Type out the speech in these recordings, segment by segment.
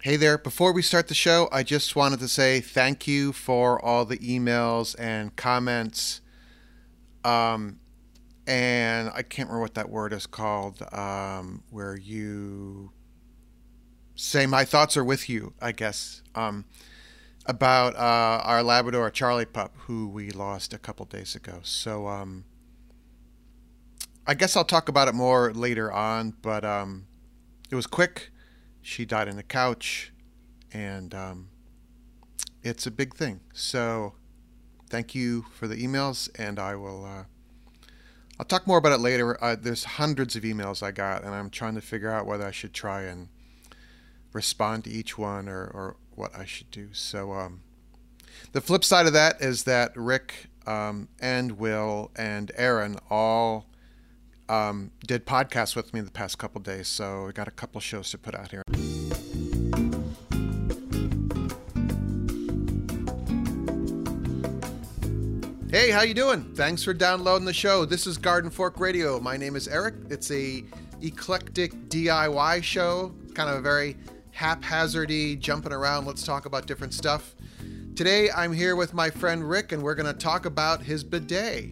Hey there. Before we start the show, I just wanted to say thank you for all the emails and comments. Um, and I can't remember what that word is called, where you say my thoughts are with you, I guess, about our Labrador, Charlie Pup, who we lost a couple days ago. So I guess I'll talk about it more later on, but it was quick. She died on the couch, and it's a big thing. So thank you for the emails, and I'll talk more about it later. There's hundreds of emails I got, and I'm trying to figure out whether I should try and respond to each one or what I should do. So the flip side of that is that Rick and Will and Aaron all did podcasts with me the past couple days, so we got a couple shows to put out here. Hey, how you doing? Thanks for downloading the show. This is Garden Fork Radio. My name is Eric. It's a eclectic DIY show, kind of a very haphazardy, jumping around. Let's talk about different stuff. Today, I'm here with my friend Rick, and we're going to talk about his bidet.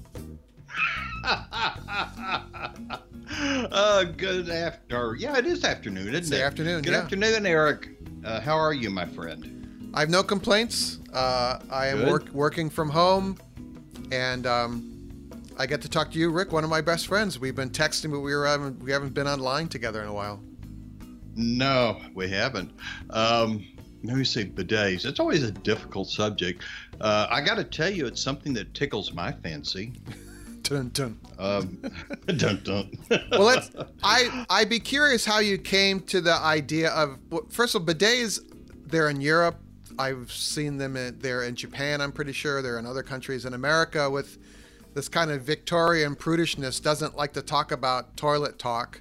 Good afternoon. Yeah, it is afternoon, isn't it? It's the afternoon, Good afternoon, Eric. How are you, my friend? I have no complaints. I am working from home, and I get to talk to you, Rick, one of my best friends. We've been texting, but we haven't been online together in a while. No, we haven't. Let me see, bidets. It's always a difficult subject. I got to tell you, it's something that tickles my fancy. Dun, dun. Dun, dun. Well, I'd be curious how you came to the idea of, first of all, bidets, they're in Europe. I've seen them they're in Japan, I'm pretty sure. They're in other countries. In America, with this kind of Victorian prudishness, doesn't like to talk about toilet talk.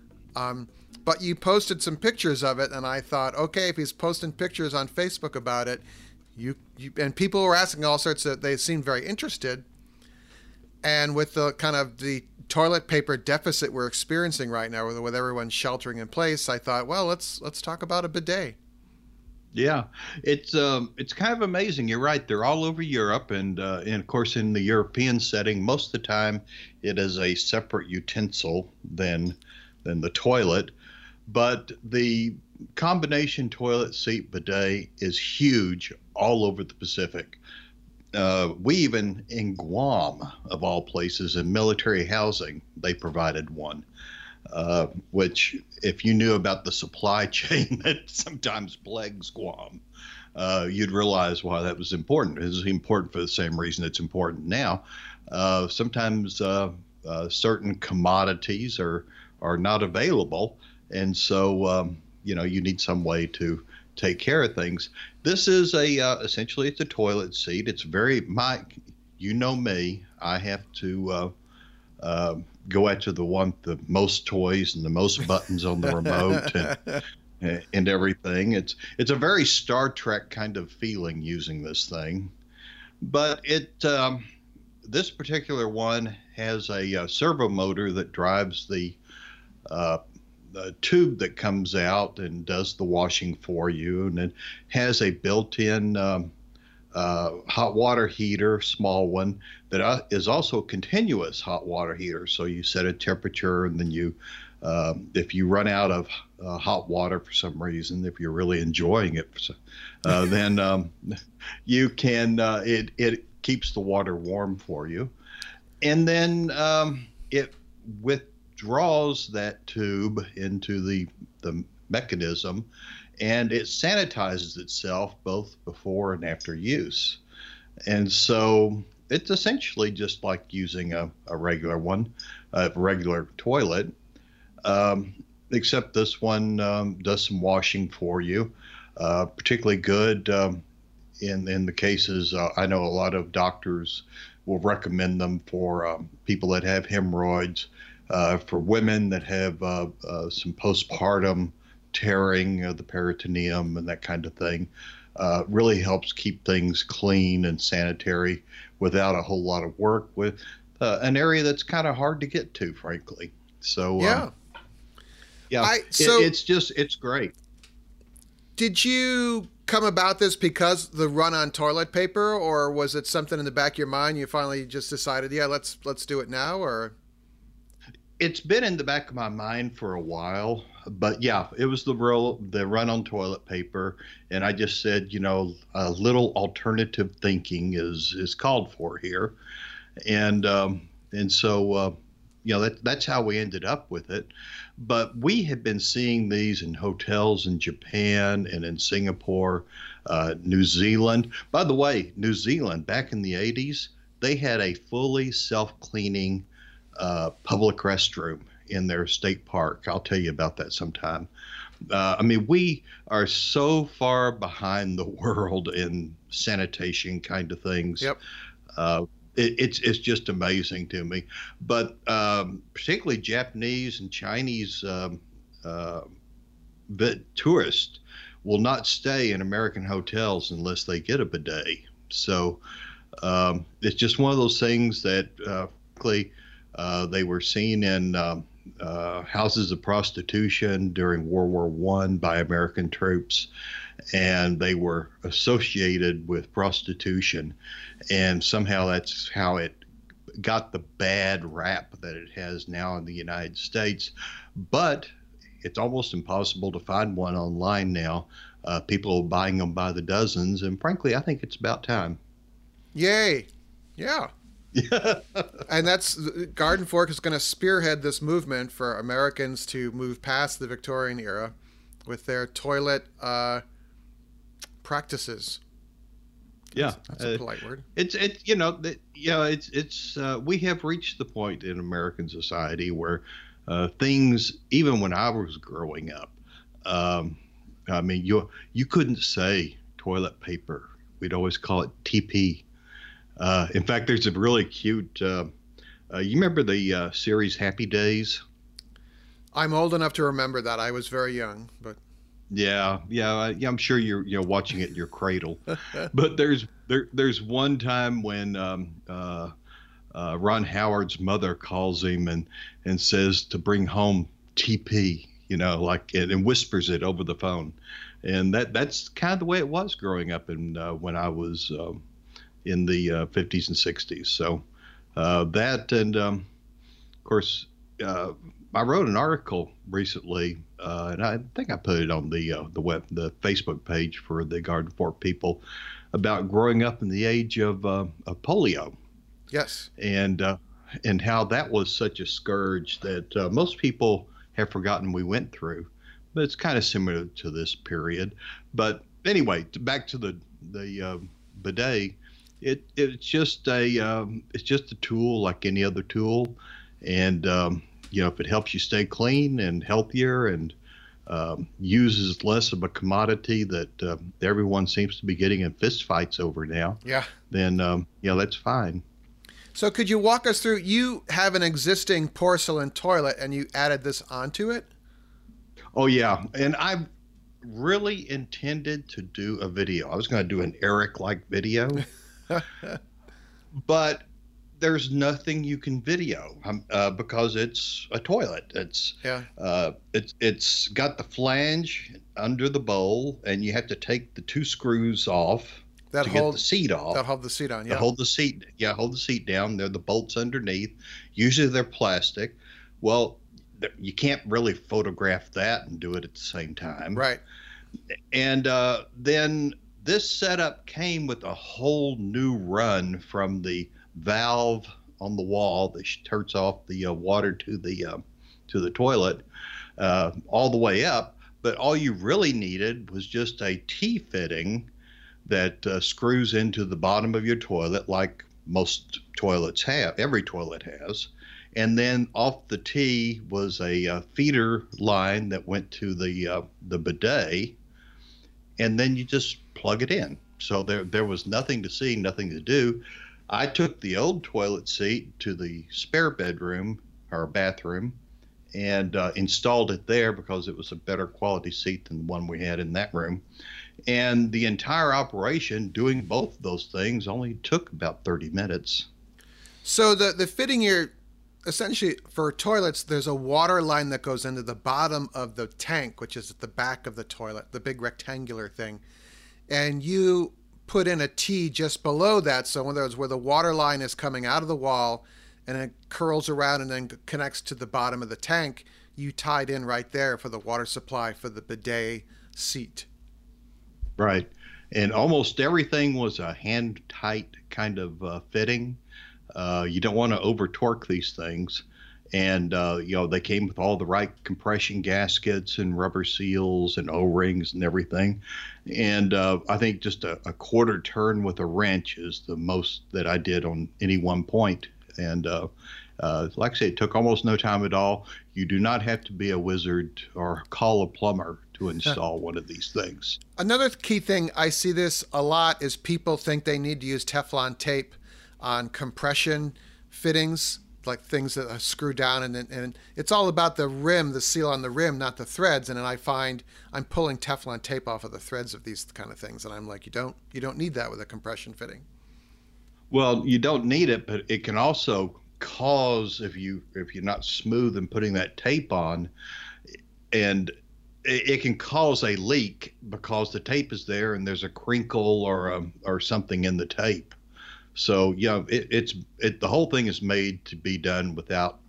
But you posted some pictures of it, and I thought, okay, if he's posting pictures on Facebook about it, and people were asking all sorts of, they seemed very interested. And with the kind of the toilet paper deficit we're experiencing right now, with everyone sheltering in place, I thought, well, let's talk about a bidet. Yeah, it's kind of amazing. You're right. They're all over Europe, and of course, in the European setting, most of the time it is a separate utensil than the toilet. But the combination toilet seat bidet is huge all over the Pacific. We even, in Guam, of all places, in military housing, they provided one, which, if you knew about the supply chain that sometimes plagues Guam, you'd realize why that was important. It was important for the same reason it's important now. Sometimes certain commodities are not available, and so you need some way to take care of things. This is essentially it's a toilet seat. It's very you know me. I have to go after the one with the most toys and the most buttons on the remote and everything. It's a very Star Trek kind of feeling using this thing, but this particular one has a servo motor that drives the tube that comes out and does the washing for you, and it has a built-in hot water heater, small one, that is also a continuous hot water heater. So you set a temperature, and then if you run out of hot water for some reason, if you're really enjoying it, then you can. It keeps the water warm for you, and then it withdraws that tube into the mechanism, and it sanitizes itself both before and after use. And so it's essentially just like using a regular one, a regular toilet, except this one does some washing for you, particularly good in the cases. I know a lot of doctors will recommend them for people that have hemorrhoids, for women that have some postpartum tearing of the peritoneum and that kind of thing. Really helps keep things clean and sanitary without a whole lot of work with an area that's kind of hard to get to, frankly. So yeah, it's great. Did you come about this because the run on toilet paper, or was it something in the back of your mind? You finally just decided, yeah, let's do it now, or? It's been in the back of my mind for a while, but yeah, it was the run on toilet paper, and I just said, a little alternative thinking is called for here, and so that's how we ended up with it. But we had been seeing these in hotels in Japan and in Singapore, New Zealand. By the way, New Zealand back in the 80s, they had a fully self-cleaning public restroom in their state park. I'll tell you about that sometime. We are so far behind the world in sanitation kind of things. Yep. It's just amazing to me. But particularly Japanese and Chinese tourists will not stay in American hotels unless they get a bidet. So it's just one of those things that they were seen in houses of prostitution during World War I by American troops, and they were associated with prostitution, and somehow that's how it got the bad rap that it has now in the United States. But it's almost impossible to find one online now. People are buying them by the dozens, and frankly, I think it's about time. Yay. Yeah. And that's Garden Fork is going to spearhead this movement for Americans to move past the Victorian era with their toilet practices. Yeah, that's a polite word. It's we have reached the point in American society where things, even when I was growing up, you couldn't say toilet paper. We'd always call it TP. In fact, there's a really cute, you remember the series Happy Days? I'm old enough to remember that. I was very young, but. Yeah. I'm sure you're watching it in your cradle. But there's one time when Ron Howard's mother calls him and says to bring home TP, and whispers it over the phone. And that's kind of the way it was growing up when I was in the 50s and 60s. So that, and of course, I wrote an article recently, and I think I put it on the Facebook page for the Garden Fork people about growing up in the age of polio. Yes. And how that was such a scourge that most people have forgotten we went through. But it's kind of similar to this period. But anyway, back to the bidet. It's just a tool like any other tool, and if it helps you stay clean and healthier and uses less of a commodity that everyone seems to be getting in fist fights over now, then that's fine. So could you walk us through? You have an existing porcelain toilet, and you added this onto it? Oh yeah, and I really intended to do a video. I was going to do an Eric-like video. But there's nothing you can video because it's a toilet. It's got the flange under the bowl, and you have to take the two screws off to get the seat off. That hold the seat on, yeah. Hold the seat down. They're the bolts underneath. Usually they're plastic. Well, you can't really photograph that and do it at the same time. Right. And then this setup came with a whole new run from the valve on the wall that turns off the water to the toilet all the way up. But all you really needed was just a T-fitting that screws into the bottom of your toilet, like most toilets have, every toilet has. And then off the T was a feeder line that went to the bidet, and then you just plug it in. So there was nothing to see, nothing to do. I took the old toilet seat to the spare bedroom or bathroom and installed it there because it was a better quality seat than the one we had in that room. And the entire operation, doing both those things, only took about 30 minutes. So the fitting you're essentially for toilets, there's a water line that goes into the bottom of the tank, which is at the back of the toilet, the big rectangular thing. And you put in a T just below that. So in other words, where the water line is coming out of the wall and it curls around and then connects to the bottom of the tank, you tied in right there for the water supply for the bidet seat. Right. And almost everything was a hand tight kind of fitting. You don't want to over torque these things. And, they came with all the right compression gaskets and rubber seals and O-rings and everything. And I think just a quarter turn with a wrench is the most that I did on any one point. And like I said, it took almost no time at all. You do not have to be a wizard or call a plumber to install one of these things. Another key thing, I see this a lot, is people think they need to use Teflon tape on compression fittings, like things that are screwed down, and it's all about the rim, the seal on the rim, not the threads. And then I find I'm pulling Teflon tape off of the threads of these kind of things, and I'm like, you don't need that with a compression fitting. Well, you don't need it, but it can also cause, if you're not smooth in putting that tape on, and it can cause a leak because the tape is there and there's a crinkle or something in the tape. So the whole thing is made to be done without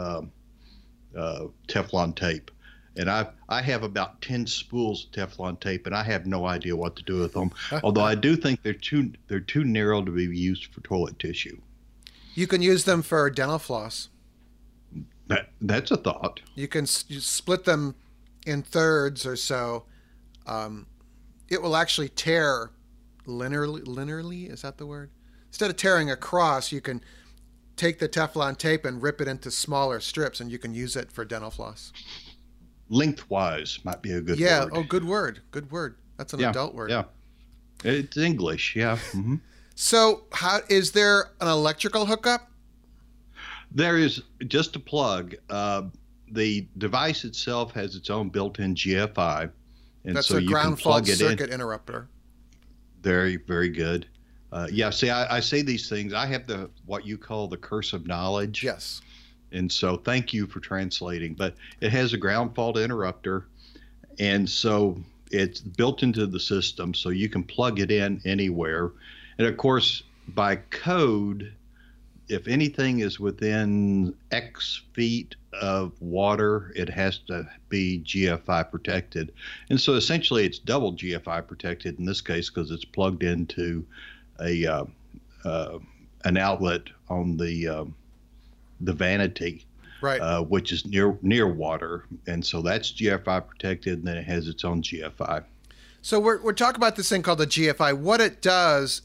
Teflon tape. And I have about 10 spools of Teflon tape, and I have no idea what to do with them. Although I do think they're too narrow to be used for toilet tissue. You can use them for dental floss. That's a thought. You can split them in thirds or so. It will actually tear linearly. Is that the word? Instead of tearing across, you can take the Teflon tape and rip it into smaller strips, and you can use it for dental floss. Lengthwise might be a good word. Yeah. Oh, good word. Good word. That's an adult word. Yeah. It's English. Yeah. Mm-hmm. So is there an electrical hookup? There is just a plug. The device itself has its own built-in GFI. And that's so a you ground can plug fault it circuit in. Interrupter. Very, very good. See, I say these things. I have what you call the curse of knowledge. Yes. And so thank you for translating. But it has a ground fault interrupter. And so it's built into the system, so you can plug it in anywhere. And of course, by code, if anything is within X feet of water, it has to be GFI protected. And so essentially it's double GFI protected in this case because it's plugged into an outlet on the vanity, right, which is near water. And so that's GFI protected, and then it has its own GFI. So we're talking about this thing called the GFI. What it does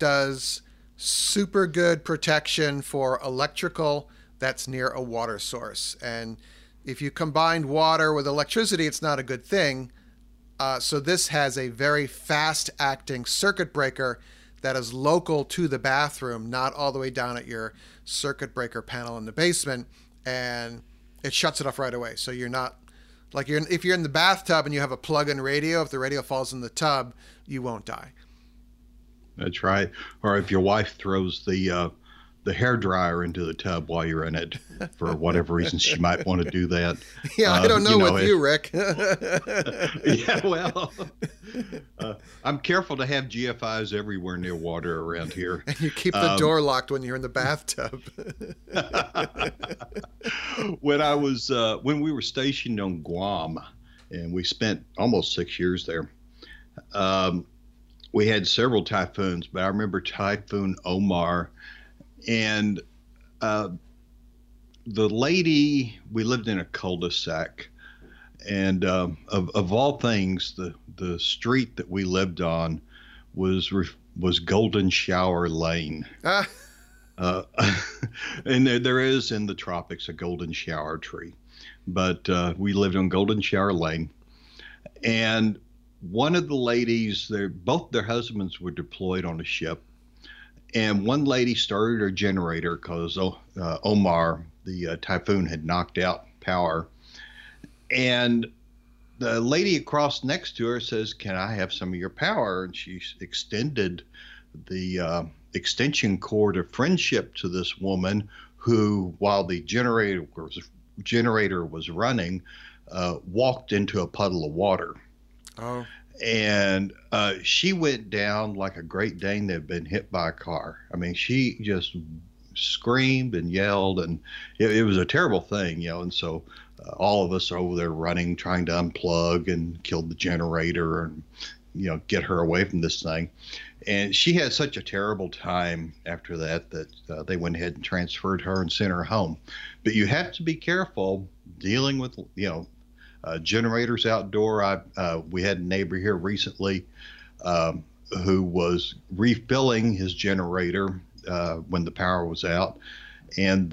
super good protection for electrical that's near a water source. And if you combine water with electricity, it's not a good thing. So this has a very fast-acting circuit breaker that is local to the bathroom, not all the way down at your circuit breaker panel in the basement, and it shuts it off right away. So you're not like if you're in the bathtub and you have a plug-in radio, if the radio falls in the tub, you won't die. That's right. Or if your wife throws the hairdryer into the tub while you're in it, for whatever reason, she might want to do that. Yeah, I don't know with you, Rick. Yeah, well, I'm careful to have GFIs everywhere near water around here. And you keep the door locked when you're in the bathtub. When we were stationed on Guam, and we spent almost 6 years there, we had several typhoons, but I remember Typhoon Omar. And the lady, we lived in a cul-de-sac, and of all things, the street that we lived on was Golden Shower Lane. And there is in the tropics a golden shower tree, but we lived on Golden Shower Lane. And one of the ladies, both their husbands were deployed on a ship. And one lady started her generator because Omar, the typhoon, had knocked out power. And the lady across next to her says, "Can I have some of your power?" And she extended the extension cord of friendship to this woman who, while the generator was running, walked into a puddle of water. Oh. And she went down like a Great Dane that had been hit by a car. I mean, she just screamed and yelled, and it was a terrible thing, you know. And so all of us are over there running, trying to unplug and kill the generator and, you know, get her away from this thing. And she had such a terrible time after that that they went ahead and transferred her and sent her home. But you have to be careful dealing with, you know, generators outdoor. We had a neighbor here recently who was refilling his generator when the power was out, and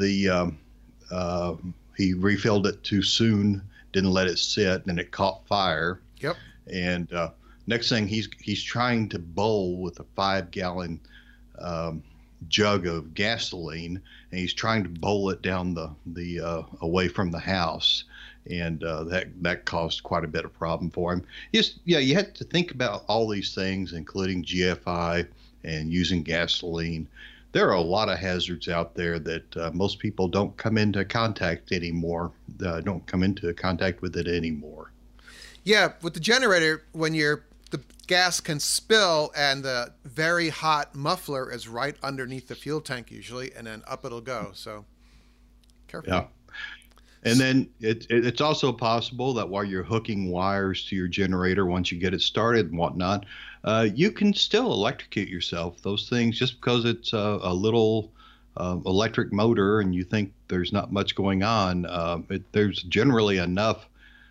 he refilled it too soon, didn't let it sit, and it caught fire. Yep. And next thing, he's trying to bowl with a 5-gallon jug of gasoline, and he's trying to bowl it down the away from the house. And that caused quite a bit of problem for him. You had to think about all these things, including GFI and using gasoline. There are a lot of hazards out there that most people don't come into contact anymore. Don't come into contact with it anymore. Yeah, with the generator, when the gas can spill, and the very hot muffler is right underneath the fuel tank usually, and then up it'll go. So careful. Yeah. And then it's also possible that while you're hooking wires to your generator, once you get it started and whatnot, you can still electrocute yourself. Those things, just because it's a little electric motor and you think there's not much going on, there's generally enough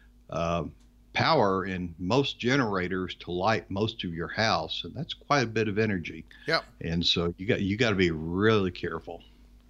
power in most generators to light most of your house, and that's quite a bit of energy. Yeah. And so you got to be really careful.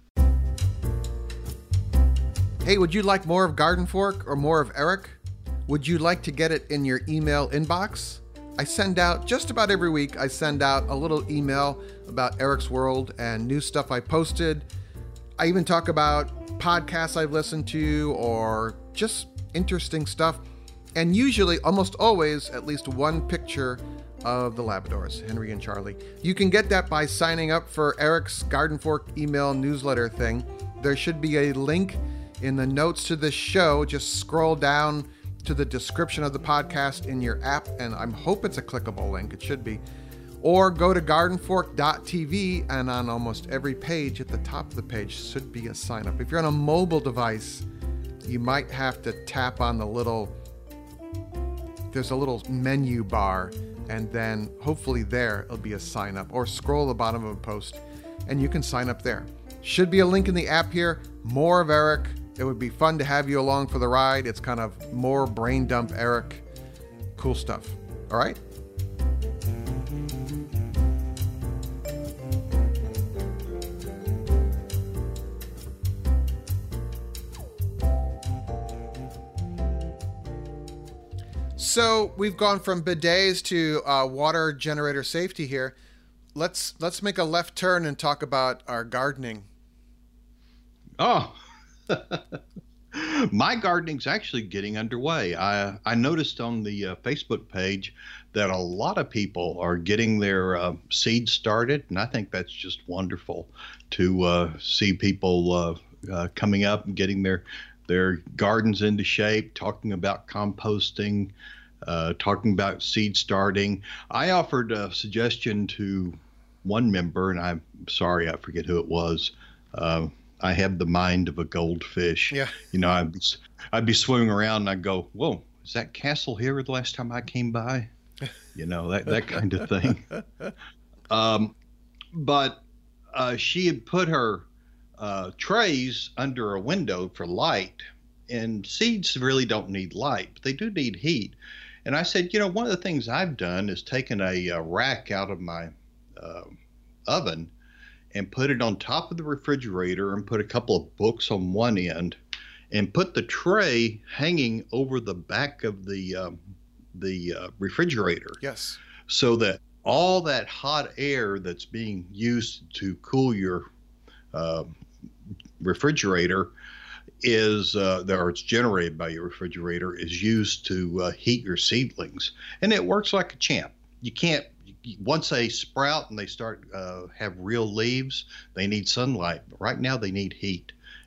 Hey, would you like more of Garden Fork or more of Eric? Would you like to get it in your email inbox? I send out, just about every week, I send out a little email about Eric's World and new stuff I posted. I even talk about podcasts I've listened to or just interesting stuff. And usually, almost always, at least one picture of the Labradors, Henry and Charlie. You can get that by signing up for Eric's Garden Fork email newsletter thing. There should be a link in the notes to this show. Just scroll down to the description of the podcast in your app, and I hope it's a clickable link. It should be. Or go to gardenfork.tv, and on almost every page at the top of the page should be a sign up. If you're on a mobile device, you might have to tap on there's a little menu bar, and then hopefully there it'll be a sign up, or scroll the bottom of a post and you can sign up there. Should be a link in the app here. More of Eric. It would be fun to have you along for the ride. It's kind of more brain dump Eric. Cool stuff. All right? So we've gone from bidets to water generator safety here. Let's make a left turn and talk about our gardening. Oh, my gardening's actually getting underway. I noticed on the Facebook page that a lot of people are getting their seeds started, and I think that's just wonderful to see people coming up and getting their gardens into shape, talking about composting, talking about seed starting. I offered a suggestion to one member, and I'm sorry, I forget who it was. I have the mind of a goldfish. Yeah. You know, I'd be swimming around and I'd go, whoa, is that Castle here the last time I came by? You know, that kind of thing. But she had put her trays under a window for light, and seeds really don't need light, but they do need heat. And I said, you know, one of the things I've done is taken a rack out of my oven and put it on top of the refrigerator and put a couple of books on one end and put the tray hanging over the back of the refrigerator. Yes. So that all that hot air that's being used to cool your refrigerator or it's generated by your refrigerator, is used to heat your seedlings. And it works like a champ. Once they sprout and they start have real leaves, they need sunlight. But right now they need heat.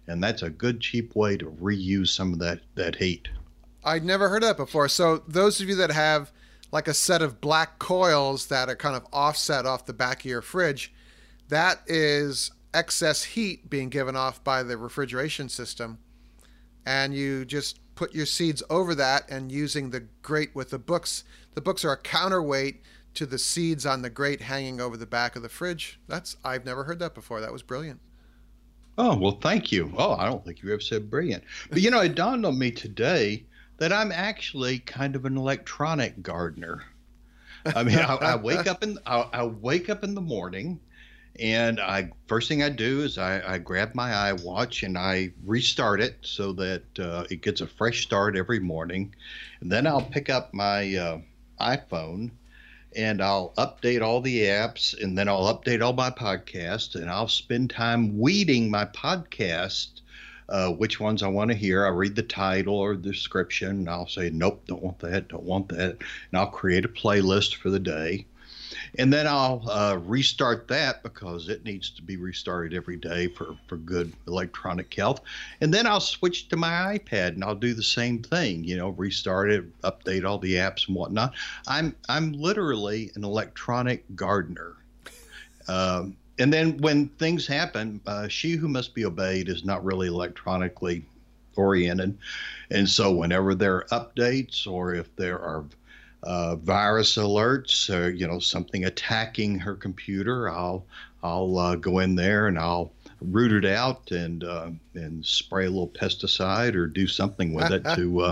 and that's a good cheap way to reuse some of that heat. I'd never heard of that before. So those of you that have like a set of black coils that are kind of offset off the back of your fridge, that is excess heat being given off by the refrigeration system. And you just put your seeds over that, and using the grate with the books. The books are a counterweight to the seeds on the grate hanging over the back of the fridge. I've never heard that before. That was brilliant. Oh, well, thank you. Oh, I don't think you ever said brilliant. But it dawned on me today that I'm actually kind of an electronic gardener. I mean, I wake up in the morning, and first thing I do is I grab my iWatch and I restart it so that it gets a fresh start every morning. And then I'll pick up my iPhone and I'll update all the apps, and then I'll update all my podcasts, and I'll spend time weeding my podcast, which ones I want to hear. I read the title or the description, and I'll say, nope, don't want that, don't want that. And I'll create a playlist for the day. And then I'll restart that because it needs to be restarted every day for good electronic health. And then I'll switch to my iPad and I'll do the same thing, restart it, update all the apps and whatnot. I'm literally an electronic gardener. And then when things happen, she who must be obeyed is not really electronically oriented. And so whenever there are updates, or if there are virus alerts, or something attacking her computer, I'll go in there and I'll root it out and spray a little pesticide or do something with it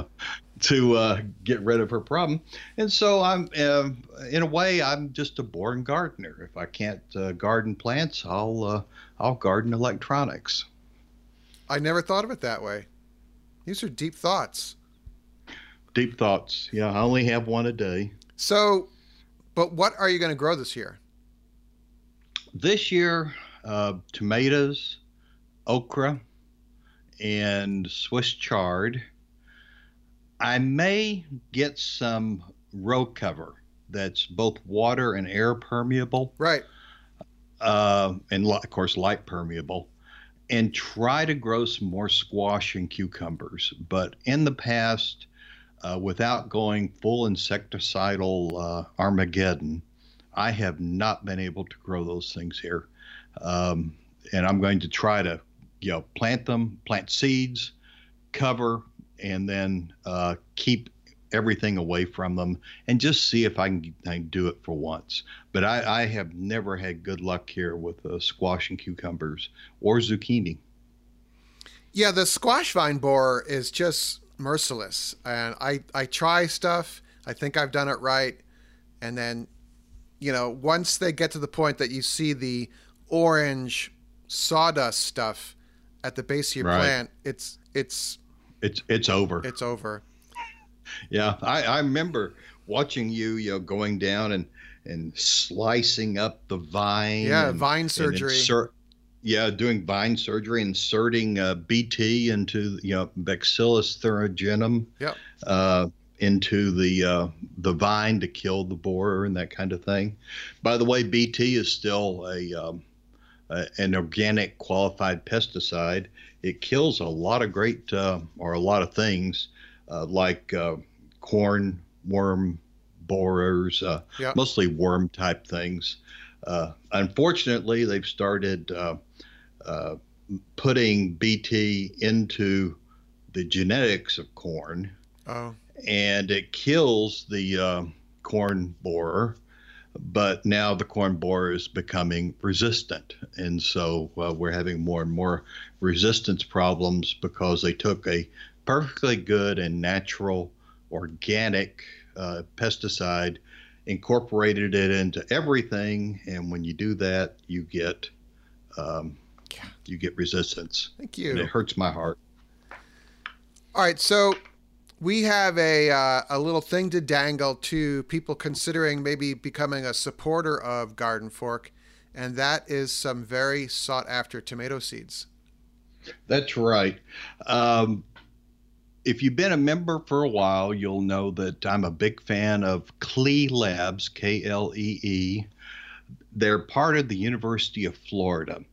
to get rid of her problem. And so I'm in a way I'm just a born gardener. If I can't garden plants, I'll garden electronics. I never thought of it that way. These are deep thoughts. Deep thoughts. Yeah, I only have one a day. So, but what are you going to grow this year? This year, tomatoes, okra, and Swiss chard. I may get some row cover that's both water and air permeable. Right. And of course, light permeable. And try to grow some more squash and cucumbers. But in the past, without going full insecticidal Armageddon, I have not been able to grow those things here. And I'm going to try to, plant seeds, cover, and then keep everything away from them and just see if I can do it for once. But I have never had good luck here with squash and cucumbers or zucchini. Yeah, the squash vine borer is just merciless, and I try stuff, I think I've done it right, and then once they get to the point that you see the orange sawdust stuff at the base of your plant, it's over. It's over. Yeah, I remember watching you going down and slicing up the vine. Yeah, vine surgery. Doing vine surgery, inserting BT into Bacillus thuringiensis. Yep. Into the vine to kill the borer and that kind of thing. By the way, BT is still an organic qualified pesticide. It kills a lot of great or a lot of things like corn worm borers, Yep. mostly worm type things. Unfortunately, they've started putting BT into the genetics of corn. Oh. And it kills the corn borer, but now the corn borer is becoming resistant. And so we're having more and more resistance problems because they took a perfectly good and natural organic pesticide, incorporated it into everything. And when you do that, you get resistance. Thank you. And it hurts my heart. All right, so we have a little thing to dangle to people considering maybe becoming a supporter of Garden Fork, and that is some very sought-after tomato seeds. That's right. If you've been a member for a while, you'll know that I'm a big fan of Klee Labs, Klee. They're part of the University of Florida.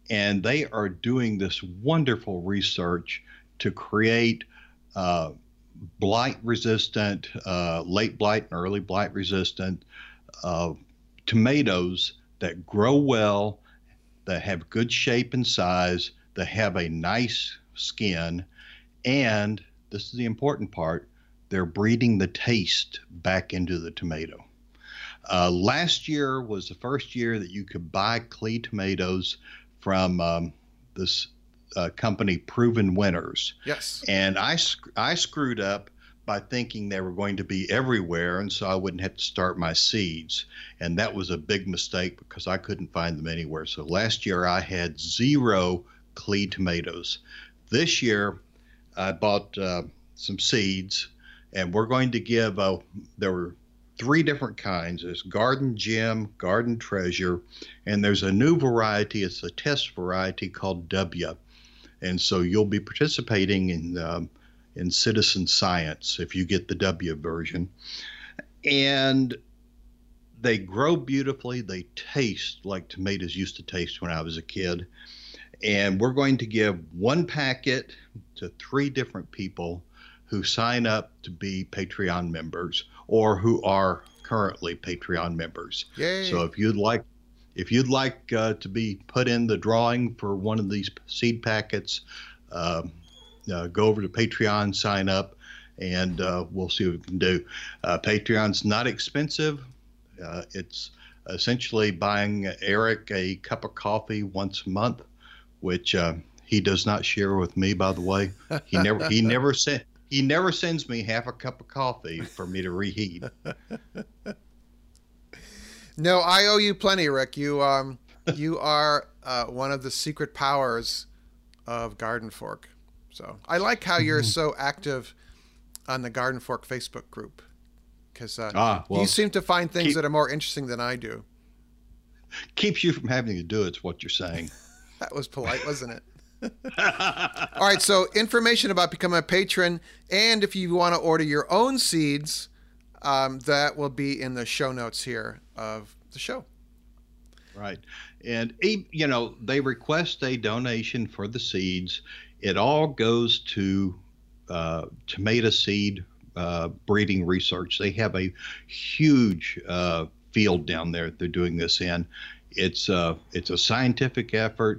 and they are doing this wonderful research to create uh, blight resistant, late blight and early blight resistant uh, tomatoes that grow well, that have good shape and size, that have a nice skin, and this is the important part, they're breeding the taste back into the tomato. Last year was the first year that you could buy Klee tomatoes from this company, Proven Winners. Yes. And I screwed up by thinking they were going to be everywhere, and so I wouldn't have to start my seeds. And that was a big mistake because I couldn't find them anywhere. So last year I had 0 Klee tomatoes. This year I bought some seeds, and we're going to give, there were 3 different kinds. There's Garden Gem, Garden Treasure, and there's a new variety. It's a test variety called W. And so you'll be participating in citizen science if you get the W version. And they grow beautifully. They taste like tomatoes used to taste when I was a kid. And we're going to give 1 packet to 3 different people who sign up to be Patreon members or who are currently Patreon members. Yay. So if you'd like to be put in the drawing for one of these seed packets, go over to Patreon, sign up, and we'll see what we can do. Patreon's not expensive. It's essentially buying Eric a cup of coffee once a month, which he does not share with me, by the way. He never sends me half a cup of coffee for me to reheat. No, I owe you plenty, Rick. You are one of the secret powers of Garden Fork. So I like how you're so active on the Garden Fork Facebook group, because you seem to find things that are more interesting than I do. Keeps you from having to do it's what you're saying. That was polite, wasn't it? All right, so information about becoming a patron, and if you want to order your own seeds, that will be in the show notes here of the show. Right. And, you know, they request a donation for the seeds. It all goes to tomato seed breeding research. They have a huge field down there they're doing this in. It's a scientific effort.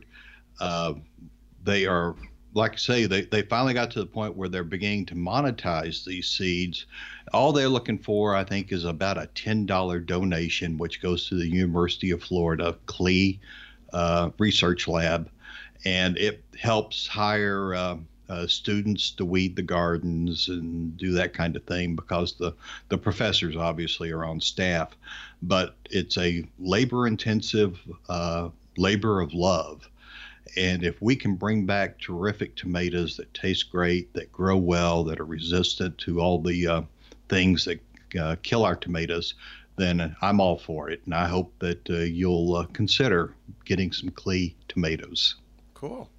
They are, like I say, they finally got to the point where they're beginning to monetize these seeds. All they're looking for, I think, is about a $10 donation, which goes to the University of Florida Klee Research Lab, and it helps hire students to weed the gardens and do that kind of thing, because the professors obviously are on staff. But it's a labor-intensive labor of love. And if we can bring back terrific tomatoes that taste great, that grow well, that are resistant to all the things that kill our tomatoes, then I'm all for it. And I hope that you'll consider getting some Klee tomatoes. Cool.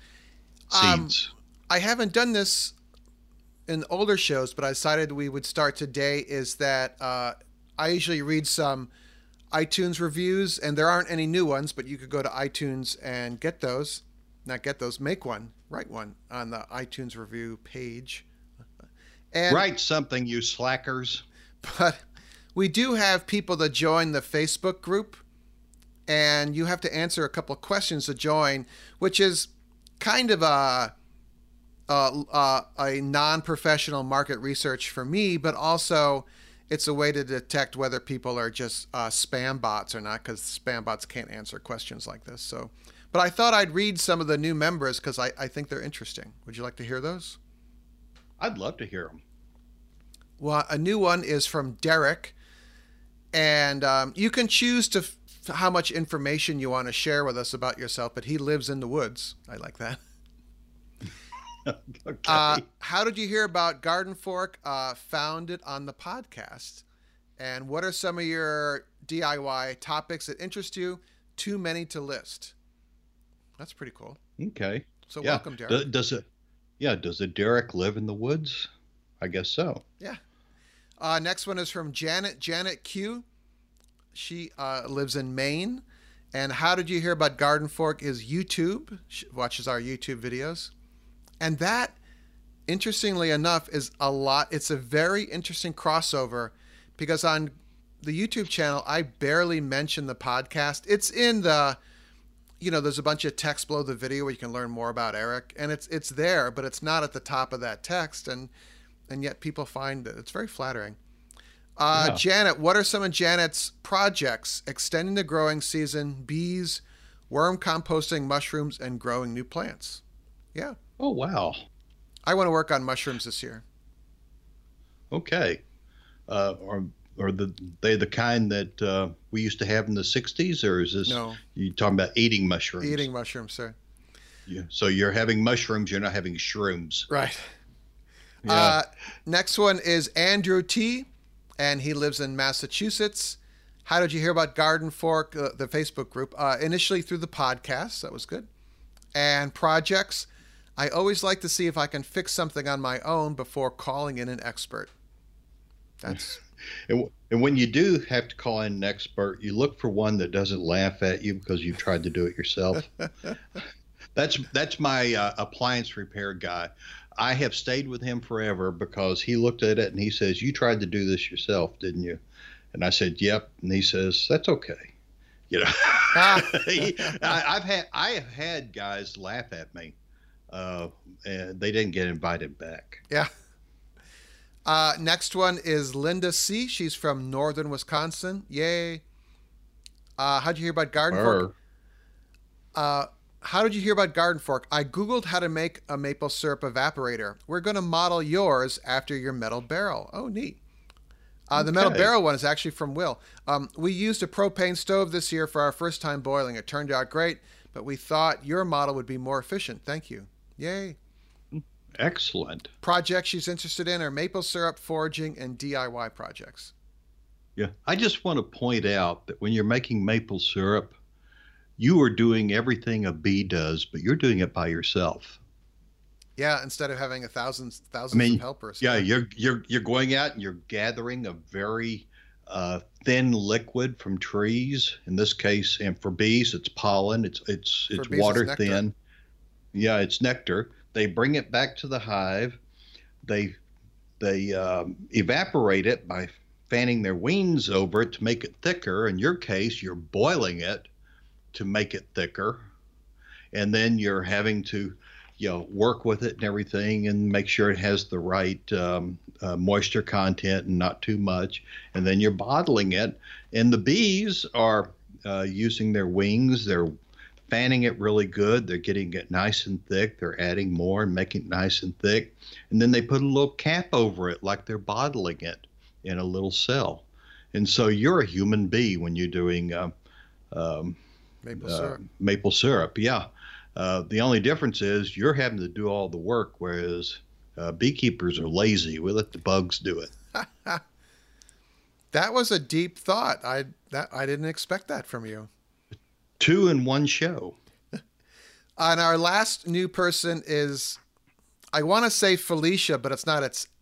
Seeds. I haven't done this in older shows, but I decided we would start today, is that I usually read some iTunes reviews, and there aren't any new ones, but you could go to iTunes and make one, write one on the iTunes review page. And, write something, you slackers. But we do have people that join the Facebook group, and you have to answer a couple of questions to join, which is kind of a non-professional market research for me, but also it's a way to detect whether people are just spam bots or not, because spam bots can't answer questions like this. So, but I thought I'd read some of the new members because I think they're interesting. Would you like to hear those? I'd love to hear them. Well, a new one is from Derek, and you can choose how much information you want to share with us about yourself, but he lives in the woods. I like that. Okay. How did you hear about Garden Fork? Found it on the podcast. And what are some of your DIY topics that interest you? Too many to list. That's pretty cool. Okay. So welcome, Derek. Does a Derek live in the woods? I guess so. Yeah. Next one is from Janet Q. She lives in Maine, And How Did You Hear About Garden Fork is YouTube. She watches our YouTube videos. And that, interestingly enough, is a lot. It's a very interesting crossover because on the YouTube channel, I barely mention the podcast. It's in the, there's a bunch of text below the video where you can learn more about Eric, and it's there, but it's not at the top of that text, and yet people find it. It's very flattering. Yeah. Janet, what are some of Janet's projects? Extending the growing season, bees, worm composting, mushrooms, and growing new plants. Yeah. Oh, wow. I want to work on mushrooms this year. Okay. Or they the kind that we used to have in the 60s, or is this No. you talking about eating mushrooms? Eating mushrooms, sir. Yeah. So you're having mushrooms, you're not having shrooms. Right. Yeah. Next one is Andrew T., and he lives in Massachusetts. How did you hear about Garden Fork, the Facebook group? Initially through the podcast. That was good. And projects. I always like to see if I can fix something on my own before calling in an expert. That's... And when you do have to call in an expert, you look for one that doesn't laugh at you because you've tried to do it yourself. That's my appliance repair guy. I have stayed with him forever because he looked at it and he says, "You tried to do this yourself, didn't you?" And I said, "Yep." And he says, "That's okay." I have had guys laugh at me, and they didn't get invited back. Yeah. Next one is Linda C. She's from northern Wisconsin. Yay. How'd you hear about Garden Fork? How did you hear about Garden Fork? I Googled how to make a maple syrup evaporator. We're going to model yours after your metal barrel. Oh, neat. The metal barrel one is actually from Will. We used a propane stove this year for our first time boiling. It turned out great, but we thought your model would be more efficient. Thank you. Yay. Excellent. Projects she's interested in are maple syrup, foraging, and DIY projects. Yeah. I just want to point out that when you're making maple syrup, you are doing everything a bee does, but you're doing it by yourself. Yeah, instead of having thousands of helpers. Yeah, you're going out and you're gathering a very thin liquid from trees. In this case, and for bees, it's pollen. It's water thin. Yeah, it's nectar. They bring it back to the hive. They evaporate it by fanning their wings over it to make it thicker. In your case, you're boiling it to make it thicker, and then you're having to work with it and everything and make sure it has the right moisture content and not too much, and then you're bottling it. And the bees are using their wings, they're fanning it really good, they're getting it nice and thick, they're adding more and making it nice and thick, and then they put a little cap over it like they're bottling it in a little cell. And so you're a human bee when you're doing maple syrup. Yeah. The only difference is you're having to do all the work, whereas beekeepers are lazy. We let the bugs do it. That was a deep thought. I didn't expect that from you. 2 in 1 show. And our last new person is, I want to say Felicia, but it's not. It's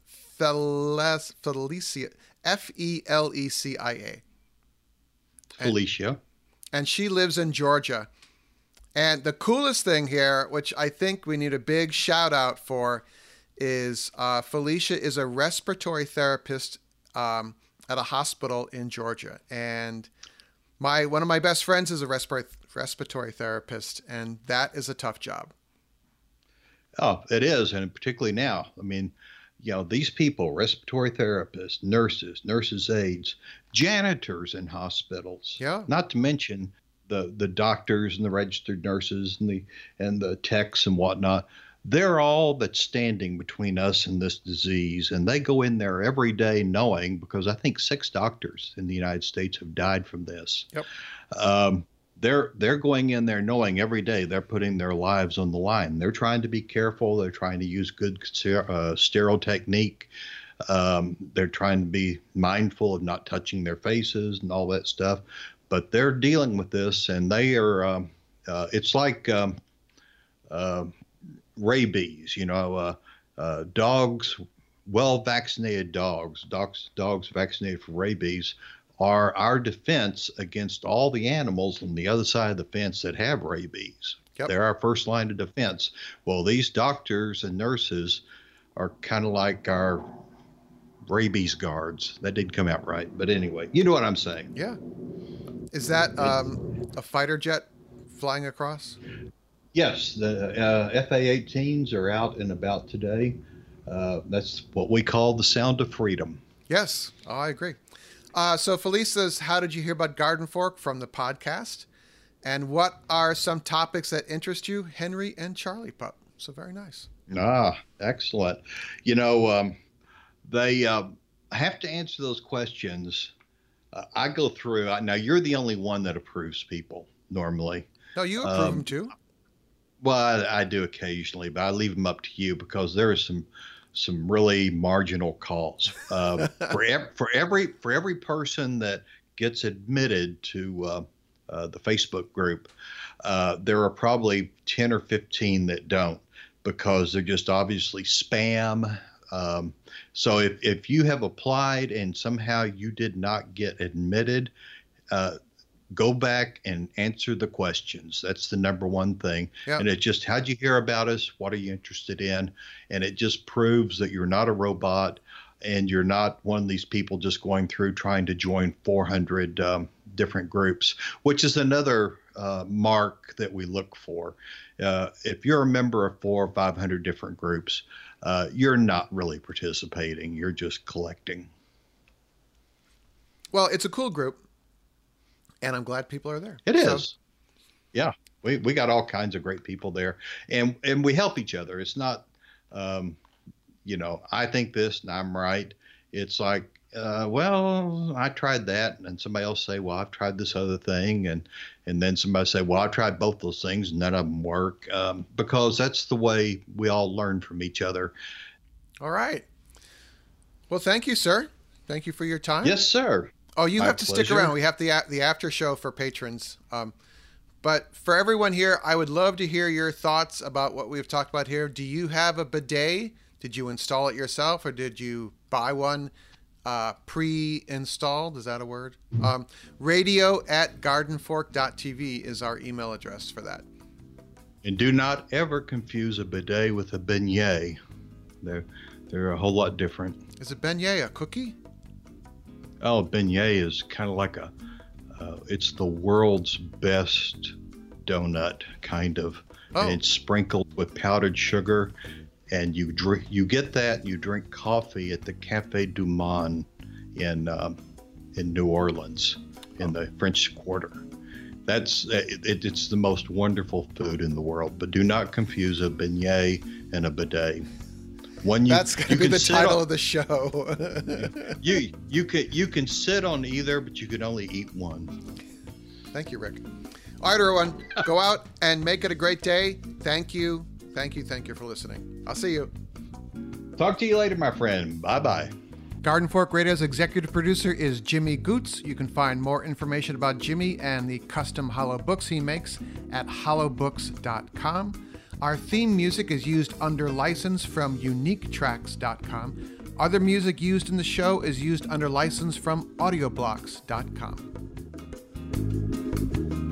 Felicia. Felicia. Felicia. And she lives in Georgia. And the coolest thing here, which I think we need a big shout out for, is Felicia is a respiratory therapist at a hospital in Georgia. And one of my best friends is a respiratory therapist, and that is a tough job. Oh, it is, and particularly now. I mean, these people, respiratory therapists, nurses' aides, janitors in hospitals. Yeah. Not to mention the doctors and the registered nurses and the techs and whatnot. They're all that's standing between us and this disease, and they go in there every day knowing, because I think 6 doctors in the United States have died from this. Yep. They're going in there knowing every day they're putting their lives on the line. They're trying to be careful. They're trying to use good sterile technique. They're trying to be mindful of not touching their faces and all that stuff. But they're dealing with this, and they are. It's like rabies. Dogs, well-vaccinated dogs vaccinated for rabies, are our defense against all the animals on the other side of the fence that have rabies. Yep. They're our first line of defense. Well, these doctors and nurses are kind of like our rabies guards. That didn't come out right. But anyway, you know what I'm saying. Yeah. Is that a fighter jet flying across? Yes, the FA-18s are out and about today. That's what we call the sound of freedom. Yes, I agree. So Felice says, how did you hear about Garden Fork? From the podcast. And what are some topics that interest you? Henry and Charlie Pup. So very nice. Ah, excellent. You know, they have to answer those questions. I go through. Now, you're the only one that approves people normally. No, you approve them too. Well, I do occasionally, but I leave them up to you because there are some really marginal calls. For every person that gets admitted to the Facebook group, there are probably 10 or 15 that don't, because they're just obviously spam. So if you have applied and somehow you did not get admitted, go back and answer the questions. That's the number one thing. Yep. And it's just, how'd you hear about us? What are you interested in? And it just proves that you're not a robot and you're not one of these people just going through trying to join 400 different groups, which is another mark that we look for. If you're a member of 400 or 500 different groups, you're not really participating. You're just collecting. Well, it's a cool group. And I'm glad people are there. It is. Yeah. We got all kinds of great people there, and we help each other. It's not, I think this and I'm right. It's like, well, I tried that. And somebody else say, well, I've tried this other thing. And then somebody say, well, I tried both those things and none of them work. Because that's the way we all learn from each other. All right. Well, thank you, sir. Thank you for your time. Yes, sir. Oh, you have to stick around. We have the after show for patrons. But for everyone here, I would love to hear your thoughts about what we've talked about here. Do you have a bidet? Did you install it yourself, or did you buy one pre-installed? Is that a word? radio@gardenfork.tv is our email address for that. And do not ever confuse a bidet with a beignet. They're a whole lot different. Is a beignet a cookie? Oh, beignet is kind of like it's the world's best donut, kind of. Oh. And it's sprinkled with powdered sugar, and you get that. You drink coffee at the Café du Monde in New Orleans, in the French Quarter. It's the most wonderful food in the world. But do not confuse a beignet and a bidet. That's going to be the title of the show. You can sit on either, but you can only eat one. Thank you, Rick. All right, everyone, go out and make it a great day. Thank you for listening. I'll see you. Talk to you later, my friend. Bye-bye. Garden Fork Radio's executive producer is Jimmy Goots. You can find more information about Jimmy and the custom hollow books he makes at hollowbooks.com. Our theme music is used under license from uniquetracks.com. Other music used in the show is used under license from audioblocks.com.